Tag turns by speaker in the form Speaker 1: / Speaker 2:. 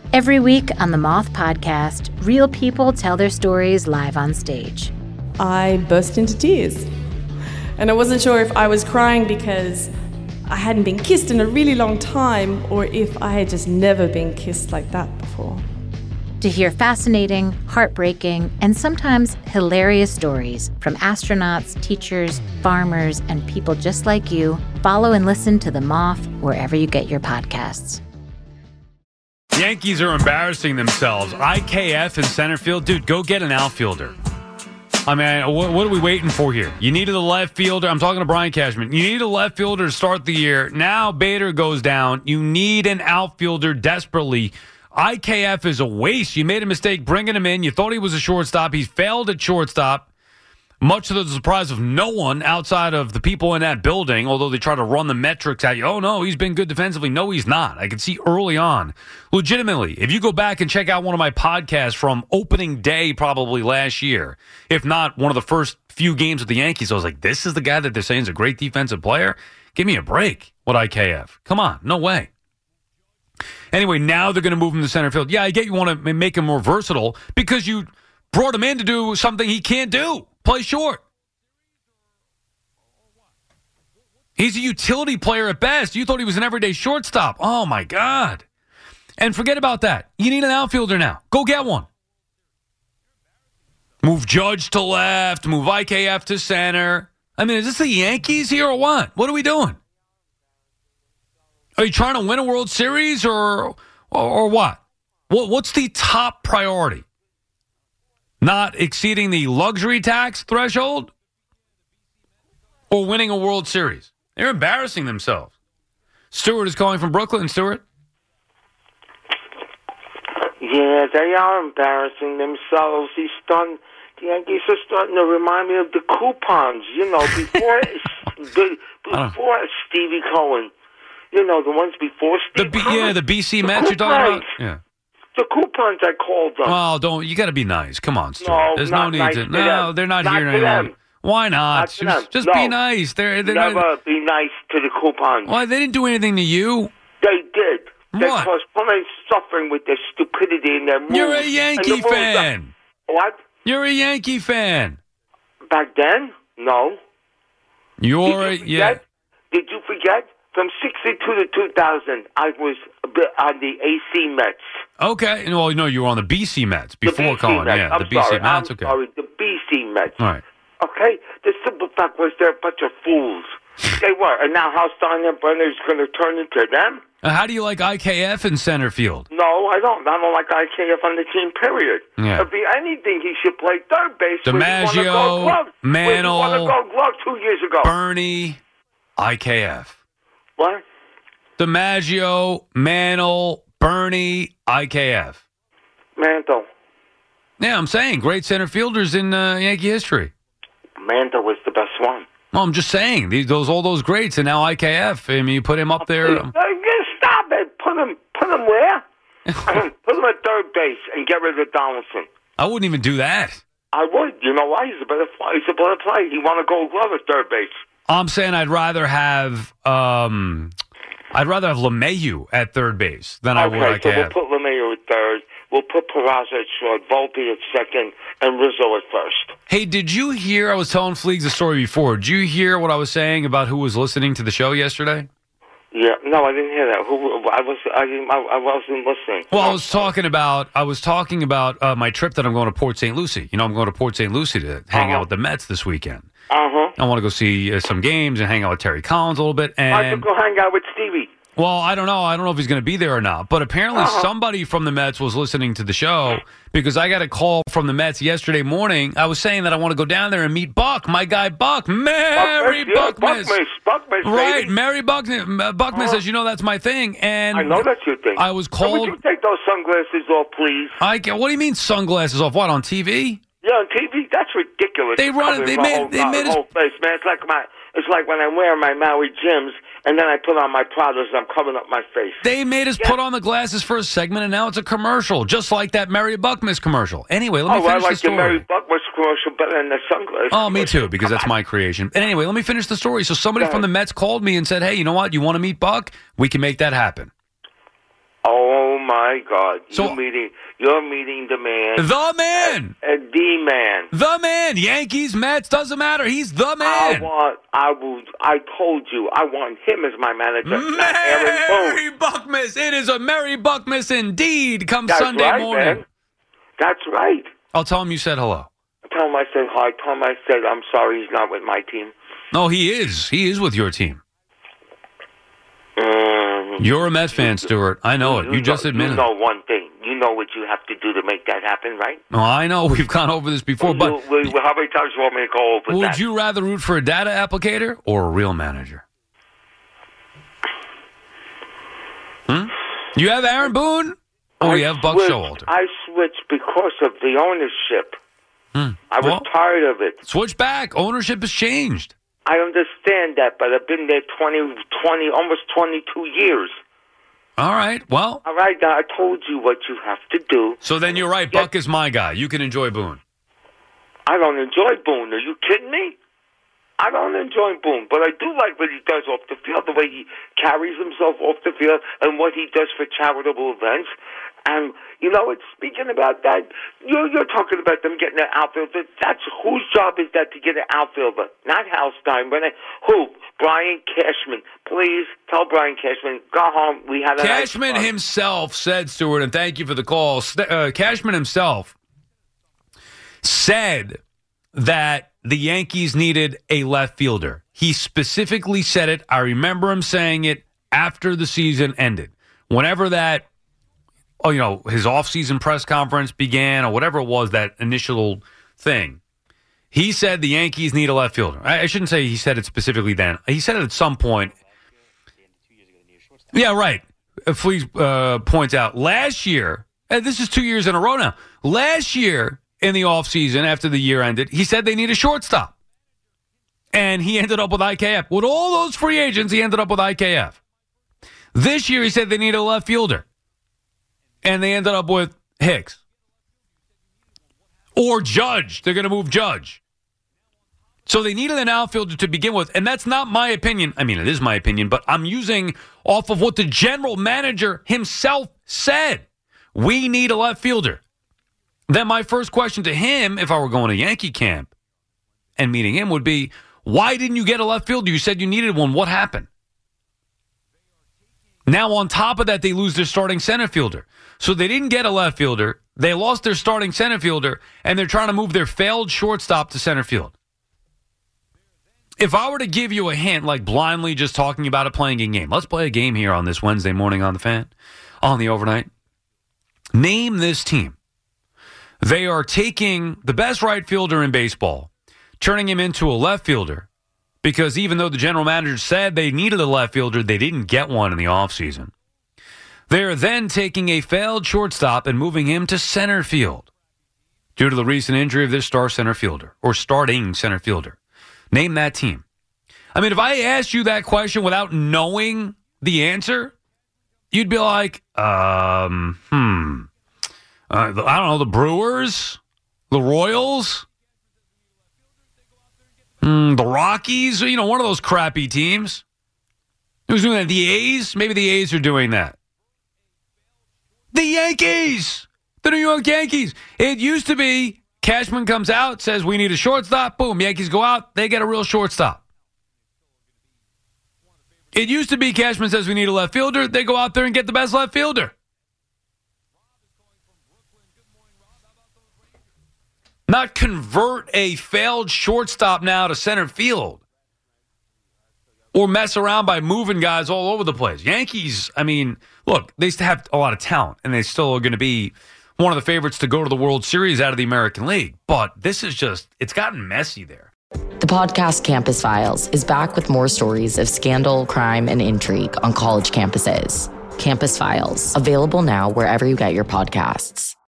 Speaker 1: Every week on the Moth Podcast, real people tell their stories live on stage.
Speaker 2: I burst into tears. And I wasn't sure if I was crying because I hadn't been kissed in a really long time or if I had just never been kissed like that before.
Speaker 1: To hear fascinating, heartbreaking, and sometimes hilarious stories from astronauts, teachers, farmers, and people just like you, follow and listen to The Moth wherever you get your podcasts.
Speaker 3: Yankees are embarrassing themselves. IKF in center field. Dude, go get an outfielder. I mean, what are we waiting for here? You needed a left fielder. I'm talking to Brian Cashman. You needed a left fielder to start the year. Now Bader goes down. You need an outfielder desperately. IKF is a waste. You made a mistake bringing him in. You thought he was a shortstop. He's failed at shortstop. Much to the surprise of no one outside of the people in that building, although they try to run the metrics at you. Oh, no, he's been good defensively. No, he's not. I can see early on. Legitimately, if you go back and check out one of my podcasts from opening day probably last year, if not one of the first few games with the Yankees, I was like, this is the guy that they're saying is a great defensive player? Give me a break. What IKF? Come on. No way. Anyway, now they're going to move him to center field. Yeah, I get you want to make him more versatile because you brought him in to do something he can't do. Play short. He's a utility player at best. You thought he was an everyday shortstop. Oh, my God. And forget about that. You need an outfielder now. Go get one. Move Judge to left. Move IKF to center. I mean, is this the Yankees here or what? What are we doing? Are you trying to win a World Series or what? What's the top priority? Not exceeding the luxury tax threshold or winning a World Series? They're embarrassing themselves. Stuart is calling from Brooklyn. Stuart?
Speaker 4: Yeah, they are embarrassing themselves. The Yankees are starting to remind me of the coupons, before Stevie Cohen. The ones before Stevie Cohen.
Speaker 3: Yeah, the BC Mets you're talking about? Yeah.
Speaker 4: The coupons, I called them.
Speaker 3: Well, you got to be nice. Come on, Stuart.
Speaker 4: No,
Speaker 3: there's
Speaker 4: no
Speaker 3: need
Speaker 4: nice
Speaker 3: to.
Speaker 4: to
Speaker 3: No,
Speaker 4: them.
Speaker 3: they're not
Speaker 4: Not
Speaker 3: here
Speaker 4: to
Speaker 3: anymore.
Speaker 4: them.
Speaker 3: Why not? Just be nice. They're
Speaker 4: Never
Speaker 3: not,
Speaker 4: be nice to the coupons.
Speaker 3: Why, they didn't do anything to you.
Speaker 4: They did. They
Speaker 3: What?
Speaker 4: caused plenty suffering with their stupidity and their moves.
Speaker 3: You're a Yankee fan.
Speaker 4: What?
Speaker 3: You're a Yankee fan.
Speaker 4: Back then? No. Did you forget? From 62 to 2000, I was on the AC Mets.
Speaker 3: Okay. Well, no, you were on the BC Mets before Colin.
Speaker 4: Mets.
Speaker 3: Yeah,
Speaker 4: I'm
Speaker 3: the BC
Speaker 4: sorry.
Speaker 3: Mets.
Speaker 4: I'm
Speaker 3: Okay.
Speaker 4: sorry, the BC Mets.
Speaker 3: All right.
Speaker 4: Okay? The simple fact was they're a bunch of fools. They were. And now Hal Stein and Brenner is going to turn into them?
Speaker 3: How do you like IKF in center field?
Speaker 4: No, I don't. I don't like IKF on the team, period.
Speaker 3: Yeah.
Speaker 4: If anything, he should play third base.
Speaker 3: DiMaggio, Mantle,
Speaker 4: won a Gold Glove 2 years ago.
Speaker 3: Bernie, IKF.
Speaker 4: What?
Speaker 3: DiMaggio, Mantle, Bernie, IKF.
Speaker 4: Mantle.
Speaker 3: Yeah, I'm saying great center fielders in Yankee history.
Speaker 4: Mantle was the best one.
Speaker 3: Well, I'm just saying all those greats, and now IKF. I mean, you put him up there.
Speaker 4: Stop it! Put him where? Put him at third base and get rid of Donaldson.
Speaker 3: I wouldn't even do that.
Speaker 4: I would. You know why? He's a better player. He won a Gold Glove at third base.
Speaker 3: I'm saying I'd rather have LeMahieu at third base than I would IKF.
Speaker 4: So we'll put LeMahieu at third. We'll put Peraza at short, Volpe at second, and Rizzo at first.
Speaker 3: Hey, did you hear? I was telling Fleegs the story before. Did you hear what I was saying about who was listening to the show yesterday?
Speaker 4: Yeah, no, I didn't hear that. I wasn't listening.
Speaker 3: Well, I was talking about my trip that I'm going to Port St. Lucie. I'm going to Port St. Lucie to hang out with the Mets this weekend. I want to go see some games and hang out with Terry Collins a little bit. And
Speaker 4: I could go hang out with Stevie.
Speaker 3: Well, I don't know. I don't know if he's going to be there or not. But apparently somebody from the Mets was listening to the show because I got a call from the Mets yesterday morning. I was saying that I want to go down there and meet Buck, my guy Buck. Mary Buckmas.
Speaker 4: Buckmas,
Speaker 3: right, Mary Buckmas, as you know, that's my thing. And
Speaker 4: I know that's your thing.
Speaker 3: I was called.
Speaker 4: Would you take those sunglasses off, please?
Speaker 3: What do you mean sunglasses off? What, on TV?
Speaker 4: Yeah, on TV? That's ridiculous.
Speaker 3: They run it. They made
Speaker 4: whole face, man. It's like when I wear my Maui Jims and then I put on my Pradas and I'm covering up my face.
Speaker 3: They made us put on the glasses for a segment, and now it's a commercial, just like that Mary Buckmas commercial. Anyway, let me finish the story.
Speaker 4: I like the Mary Buckmas commercial better than the sunglasses.
Speaker 3: Oh, me too, because that's my creation. And anyway, let me finish the story. So somebody from the Mets called me and said, hey, you know what? You want to meet Buck? We can make that happen.
Speaker 4: Oh, my God! So, you're meeting the man.
Speaker 3: The man.
Speaker 4: The man.
Speaker 3: The man. Yankees, Mets, doesn't matter. He's the man.
Speaker 4: I told you, I want him as my manager.
Speaker 3: Merry Buckmas. It is a Merry Buckmas indeed. Come Sunday morning.
Speaker 4: Man. That's right.
Speaker 3: I'll tell him you said hello.
Speaker 4: Tell him I said hi. Tell him I said I'm sorry he's not with my team.
Speaker 3: No, he is. He is with your team. You're a Mets fan, Stuart. I know it. You just admitted it.
Speaker 4: You know one thing. You know what you have to do to make that happen, right?
Speaker 3: No, I know. We've gone over this before. But
Speaker 4: how many times do you want me to go over that?
Speaker 3: Would you rather root for a data applicator or a real manager? You have Aaron Boone or you have Buck Showalter?
Speaker 4: I switched because of the ownership. I was tired of it.
Speaker 3: Switch back. Ownership has changed.
Speaker 4: I understand that, but I've been there 20, almost 22 years.
Speaker 3: All right, well.
Speaker 4: All right, now I told you what you have to do.
Speaker 3: So then you're right, Buck is my guy. You can enjoy Boone.
Speaker 4: I don't enjoy Boone. Are you kidding me? I don't enjoy Boone, but I do like what he does off the field, the way he carries himself off the field and what he does for charitable events. And, it's speaking about that, you're talking about them getting an outfielder. That's whose job is that to get an outfielder? Not Hal Steinbrenner. Who? Brian Cashman. Please tell Brian Cashman, go home. We had a
Speaker 3: Cashman himself said, Stuart, and thank you for the call. Cashman himself said that the Yankees needed a left fielder. He specifically said it. I remember him saying it after the season ended. Whenever that, his off-season press conference began or whatever it was, that initial thing, he said the Yankees need a left fielder. I shouldn't say he said it specifically then. He said it at some point. Yeah, right. Please point out, last year, and this is 2 years in a row now, last year in the offseason after the year ended, he said they need a shortstop. And he ended up with IKF. With all those free agents, he ended up with IKF. This year, he said they need a left fielder. And they ended up with Hicks. Or Judge. They're going to move Judge. So they needed an outfielder to begin with. And that's not my opinion. I mean, it is my opinion, but I'm using off of what the general manager himself said. We need a left fielder. Then my first question to him, if I were going to Yankee camp and meeting him, would be, why didn't you get a left fielder? You said you needed one. What happened? Now, on top of that, they lose their starting center fielder. So they didn't get a left fielder. They lost their starting center fielder, and they're trying to move their failed shortstop to center field. If I were to give you a hint, like blindly just talking about it, playing a game. Let's play a game here on this Wednesday morning on the Fan, on the overnight. Name this team. They are taking the best right fielder in baseball, turning him into a left fielder, because even though the general manager said they needed a left fielder, they didn't get one in the offseason. They're then taking a failed shortstop and moving him to center field due to the recent injury of their star center fielder or starting center fielder. Name that team. I mean, if I asked you that question without knowing the answer, you'd be like, I don't know, the Brewers, the Royals, the Rockies, one of those crappy teams. Who's doing that? The A's? Maybe the A's are doing that. The Yankees! The New York Yankees. It used to be Cashman comes out, says we need a shortstop. Boom, Yankees go out. They get a real shortstop. It used to be Cashman says we need a left fielder. They go out there and get the best left fielder. Not convert a failed shortstop now to center field. Or mess around by moving guys all over the place. Yankees, I mean, look, they still have a lot of talent, and they still are going to be one of the favorites to go to the World Series out of the American League. But this is just, it's gotten messy there.
Speaker 5: The podcast Campus Files is back with more stories of scandal, crime, and intrigue on college campuses. Campus Files, available now wherever you get your podcasts.